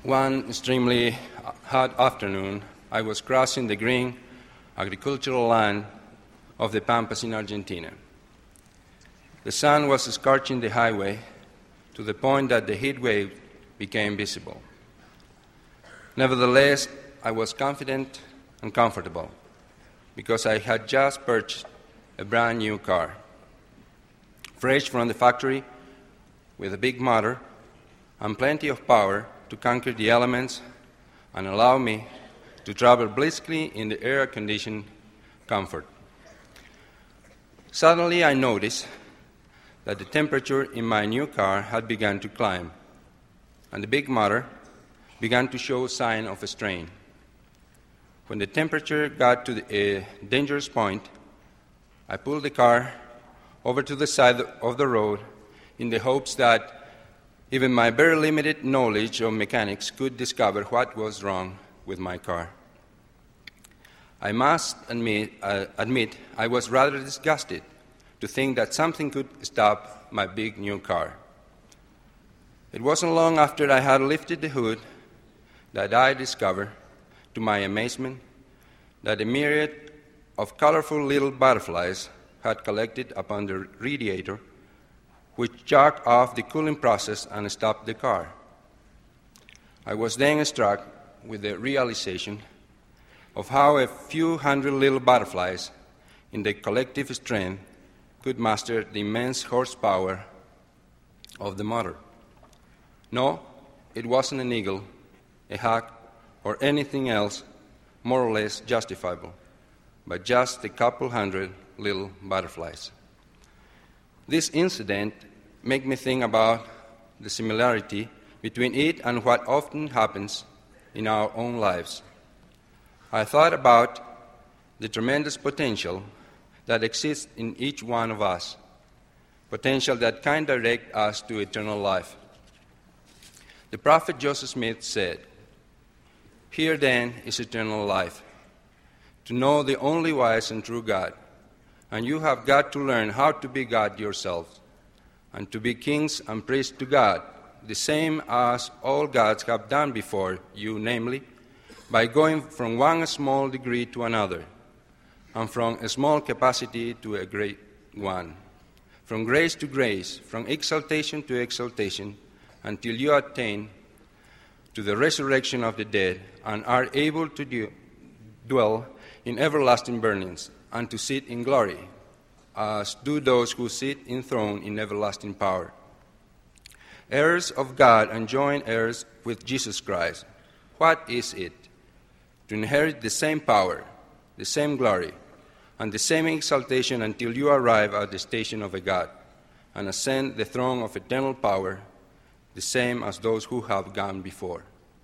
One extremely hot afternoon, I was crossing the green agricultural land of the Pampas in Argentina. The sun was scorching the highway to the point that the heat wave became visible. Nevertheless, I was confident and comfortable because I had just purchased a brand new car, fresh from the factory with a big motor and plenty of power to conquer the elements and allow me to travel briskly in the air-conditioned comfort. Suddenly, I noticed that the temperature in my new car had begun to climb, and the big motor began to show signs of a strain. When the temperature got to a dangerous point, I pulled the car over to the side of the road in the hopes that even my very limited knowledge of mechanics could discover what was wrong with my car. I must admit I was rather disgusted to think that something could stop my big new car. It wasn't long after I had lifted the hood that I discovered, to my amazement, that a myriad of colorful little butterflies had collected upon the radiator, which jerked off the cooling process and stopped the car. I was then struck with the realization of how a few hundred little butterflies in their collective strength could master the immense horsepower of the motor. No, it wasn't an eagle, a hawk, or anything else more or less justifiable, but just a couple hundred little butterflies. This incident made me think about the similarity between it and what often happens in our own lives. I thought about the tremendous potential that exists in each one of us, potential that can direct us to eternal life. The prophet Joseph Smith said, "Here then is eternal life, to know the only wise and true God, and you have got to learn how to be God yourselves, and to be kings and priests to God, the same as all gods have done before you, namely, by going from one small degree to another, and from a small capacity to a great one, from grace to grace, from exaltation to exaltation, until you attain to the resurrection of the dead and are able to dwell in everlasting burnings and to sit in glory, as do those who sit enthroned in everlasting power. Heirs of God and joint heirs with Jesus Christ. What is it? To inherit the same power, the same glory, and the same exaltation until you arrive at the station of a God and ascend the throne of eternal power, the same as those who have gone before.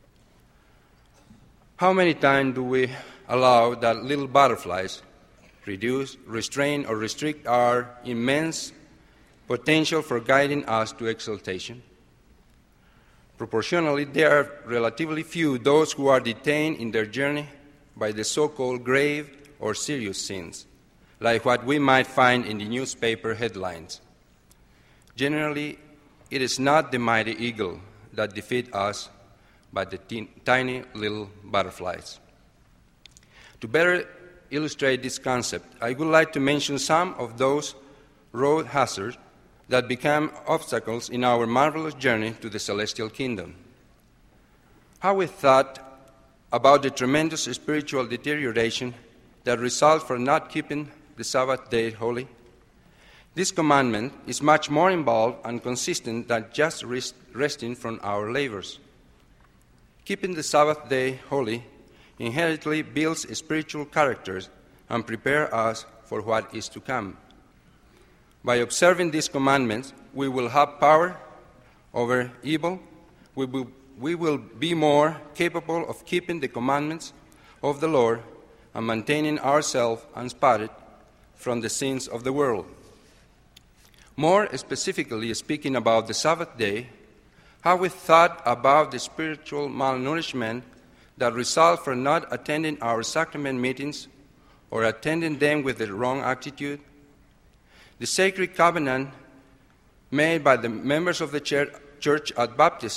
How many times do we allow that little butterflies reduce, restrain, or restrict our immense potential for guiding us to exaltation? Proportionally, there are relatively few those who are detained in their journey by the so-called grave or serious sins, like what we might find in the newspaper headlines. Generally, it is not the mighty eagle that defeats us, but the tiny little butterflies. To better illustrate this concept, I would like to mention some of those road hazards that become obstacles in our marvelous journey to the celestial kingdom. Have we thought about the tremendous spiritual deterioration that results from not keeping the Sabbath day holy? This commandment is much more involved and consistent than just resting from our labors. Keeping the Sabbath day holy inherently builds spiritual characters and prepares us for what is to come. By observing these commandments, we will have power over evil. We will be more capable of keeping the commandments of the Lord and maintaining ourselves unspotted from the sins of the world. More specifically speaking about the Sabbath day, have we thought about the spiritual malnourishment that results from not attending our sacrament meetings or attending them with the wrong attitude? The sacred covenant made by the members of the church at baptism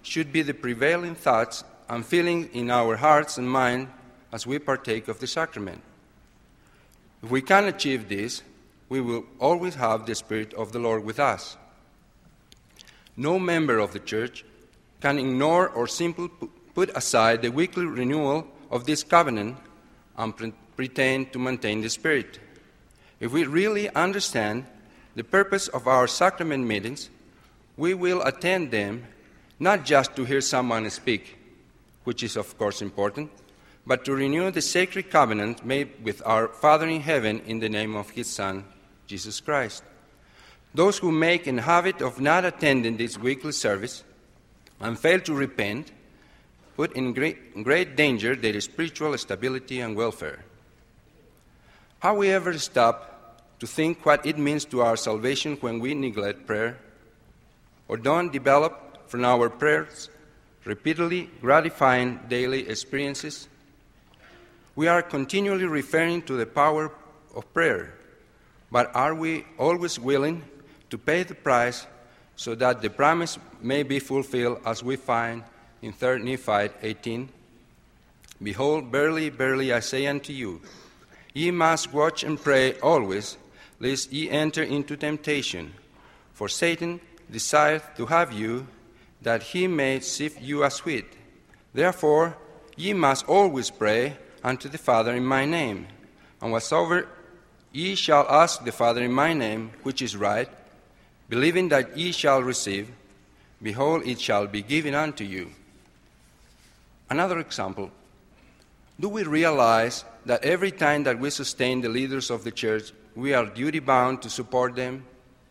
should be the prevailing thoughts and feelings in our hearts and mind as we partake of the sacrament. If we can achieve this, we will always have the Spirit of the Lord with us. No member of the Church can ignore or simply put aside the weekly renewal of this covenant and pretend to maintain the Spirit. If we really understand the purpose of our sacrament meetings, we will attend them not just to hear someone speak, which is of course important, but to renew the sacred covenant made with our Father in heaven in the name of His Son, Jesus Christ. Those who make a habit of not attending this weekly service and fail to repent put in great danger their spiritual stability and welfare. Have we ever stopped to think what it means to our salvation when we neglect prayer, or don't develop from our prayers repeatedly gratifying daily experiences? We are continually referring to the power of prayer, but are we always willing to pay the price so that the promise may be fulfilled, as we find in 3 Nephi 18? Behold, verily, verily, I say unto you, ye must watch and pray always, lest ye enter into temptation. For Satan desireth to have you, that he may sift you as wheat. Therefore, ye must always pray unto the Father in my name. And whatsoever ye shall ask the Father in my name, which is right, believing that ye shall receive, behold, it shall be given unto you. Another example. Do we realize that every time that we sustain the leaders of the church, we are duty-bound to support them?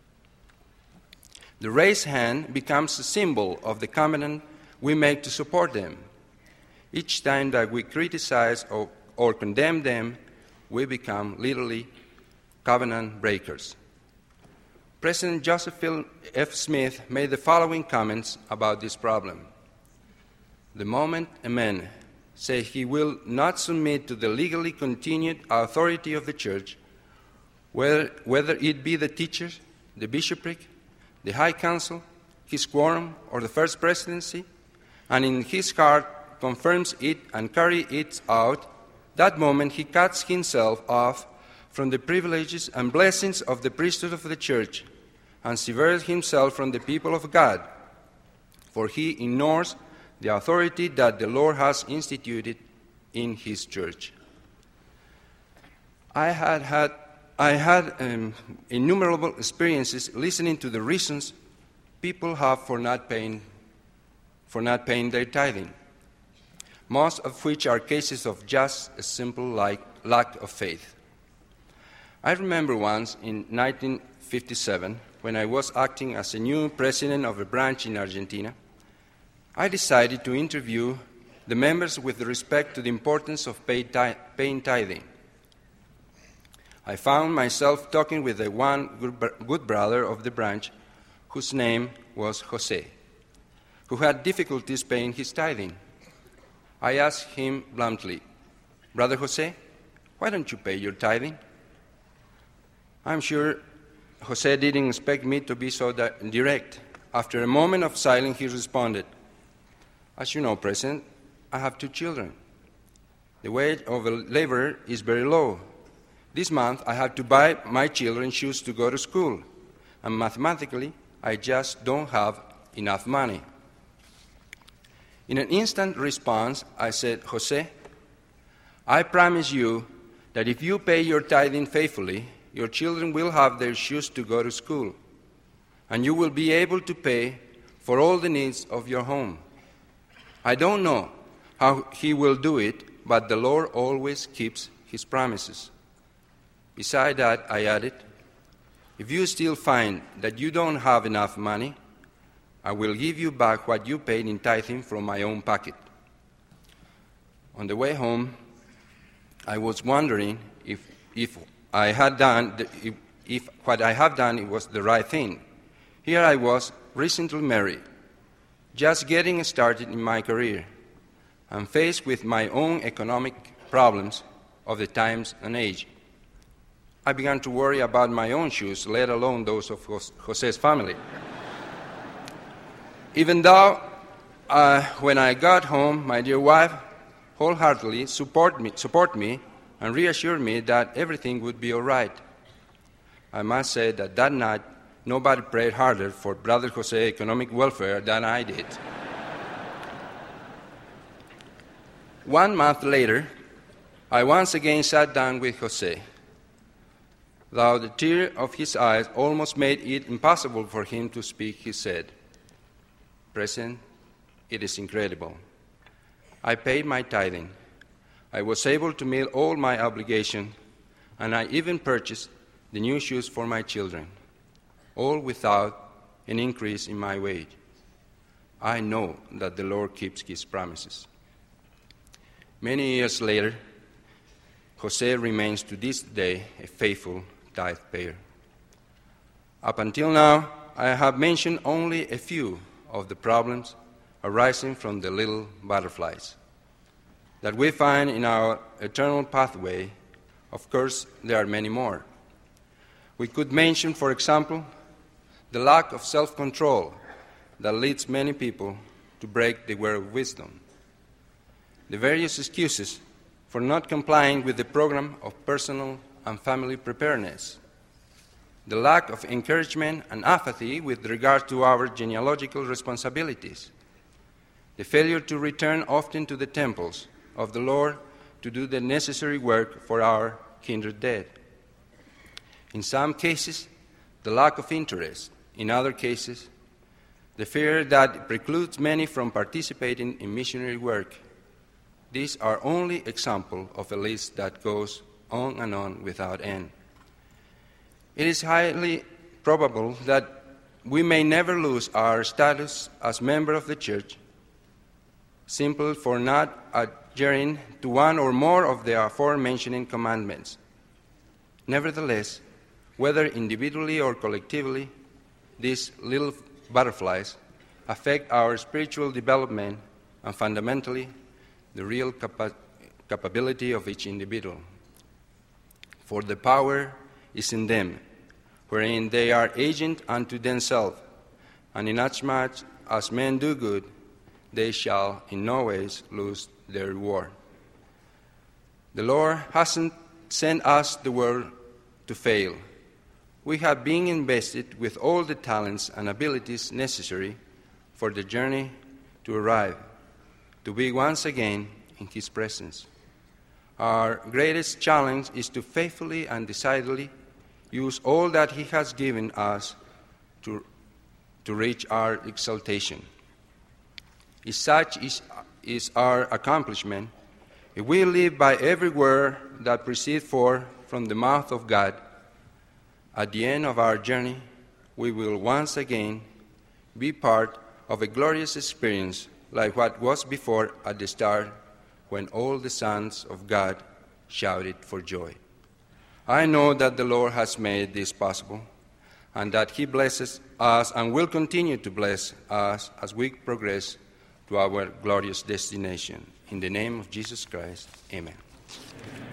The raised hand becomes a symbol of the covenant we make to support them. Each time that we criticize or condemn them, we become literally covenant breakers. President Joseph F. Smith made the following comments about this problem. The moment a man says he will not submit to the legally continued authority of the church, whether it be the teachers, the bishopric, the high council, his quorum, or the first presidency, and in his heart confirms it and carries it out, that moment he cuts himself off from the privileges and blessings of the priesthood of the church and severs himself from the people of God, for he ignores the authority that the Lord has instituted in his church. I had innumerable experiences listening to the reasons people have for not paying their tithing, most of which are cases of just a simple lack of faith. I remember once in 1957, when I was acting as a new president of a branch in Argentina, I decided to interview the members with respect to the importance of paying tithing. I found myself talking with one good brother of the branch whose name was Jose, who had difficulties paying his tithing. I asked him bluntly, "Brother Jose, why don't you pay your tithing?" I'm sure Jose didn't expect me to be so direct. After a moment of silence, he responded, "As you know, President, I have 2 children. The wage of a laborer is very low. This month, I have to buy my children shoes to go to school, and mathematically, I just don't have enough money." In an instant response, I said, "Jose, I promise you that if you pay your tithing faithfully, your children will have their shoes to go to school, and you will be able to pay for all the needs of your home. I don't know how he will do it, but the Lord always keeps his promises. Besides that," I added, "if you still find that you don't have enough money, I will give you back what you paid in tithing from my own pocket." On the way home, I was wondering if what I have done it was the right thing. Here I was, recently married, just getting started in my career, and faced with my own economic problems of the times and age. I began to worry about my own shoes, let alone those of Jose's family. Even though when I got home, my dear wife wholeheartedly support me and reassured me that everything would be all right. I must say that night, nobody prayed harder for Brother Jose's economic welfare than I did. 1 month later, I once again sat down with Jose. Though the tear of his eyes almost made it impossible for him to speak, he said, "President, it is incredible. I paid my tithing. I was able to meet all my obligations, and I even purchased the new shoes for my children, all without an increase in my wage. I know that the Lord keeps his promises." Many years later, Jose remains to this day a faithful tithe payer. Up until now, I have mentioned only a few of the problems arising from the little butterflies that we find in our eternal pathway. Of course, there are many more. We could mention, for example, the lack of self-control that leads many people to break the word of wisdom, the various excuses for not complying with the program of personal and family preparedness, the lack of encouragement and apathy with regard to our genealogical responsibilities, the failure to return often to the temples of the Lord to do the necessary work for our kindred dead. In some cases, the lack of interest. In other cases, the fear that precludes many from participating in missionary work. These are only examples of a list that goes on and on without end. It is highly probable that we may never lose our status as member of the church simply for not adhering to one or more of the aforementioned commandments. Nevertheless, whether individually or collectively, these little butterflies affect our spiritual development and fundamentally the real capability of each individual. For the power is in them, wherein they are agent unto themselves, and inasmuch as men do good, they shall in no ways lose their reward. The Lord hasn't sent us the world to fail. We have been invested with all the talents and abilities necessary for the journey to arrive, to be once again in His presence. Our greatest challenge is to faithfully and decidedly use all that He has given us to reach our exaltation. If such is our accomplishment, if we live by every word that proceeds forth from the mouth of God, at the end of our journey, we will once again be part of a glorious experience like what was before at the start when all the sons of God shouted for joy. I know that the Lord has made this possible and that He blesses us and will continue to bless us as we progress to our glorious destination. In the name of Jesus Christ, amen.